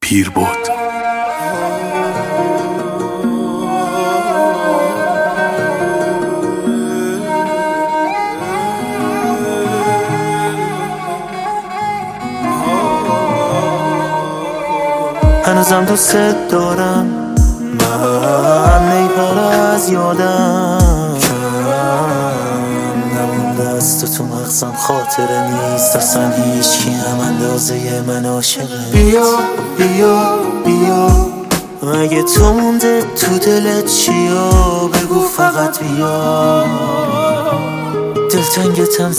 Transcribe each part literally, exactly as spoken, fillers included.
پیر بود. هنوزم دوست دارم، من نیپره از یادم کم نمونده از تو تو مغزم، خاطره نیست اصلا هیچ کی هم اندازه من عاشقه. بیا بیا بیا اگه تو مونده تو دلت چیا بگو فقط بیا، دلتنگتم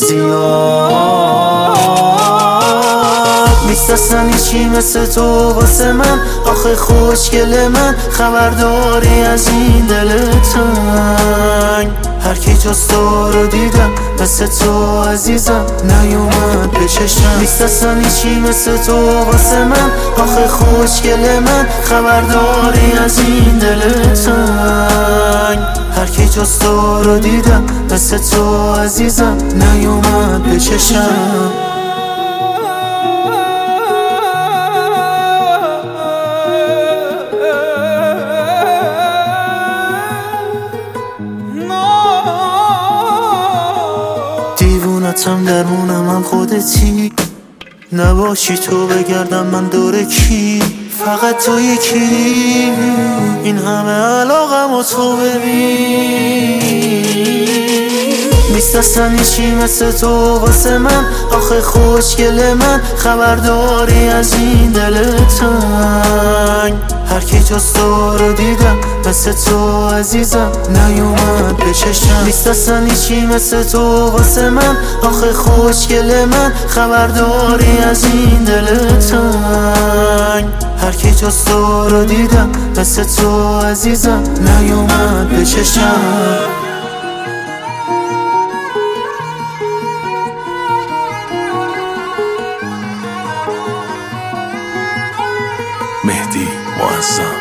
زیاد نیست اصلا هیچی مثل تو واسه من. آخه خوشگل من خبرداری از این دل تنگ، هر کی جز تو رو دیدم مثل تو عزیزم نیومد به چشم. نیست اصلا هیچی مثل تو واسه من. آخه خوشگل من خبرداری از این دل تنگ، هر کی جز تو رو دیدم مثل تو عزیزم نیومد به چشم. دیوونتم درمونم هم خودتی، نباشی تو بگردم من دور کی، فقط تو یکی. این همه علاقم و تو ببین نیست اصلا هیچی مثل تو واسه من. آخه خوشگل من خبرداری از این دل تنگ، هر کی جز تو رو دیدم مثل تو عزیزم نیومد به چشم. نیست اصلا هیچی مثل تو واسه من. آخه خوشگل من خبرداری از این دل تنگ، هر کی جز تو رو دیدم مثل تو عزیزم نیومد به چشم. مهدی معظم.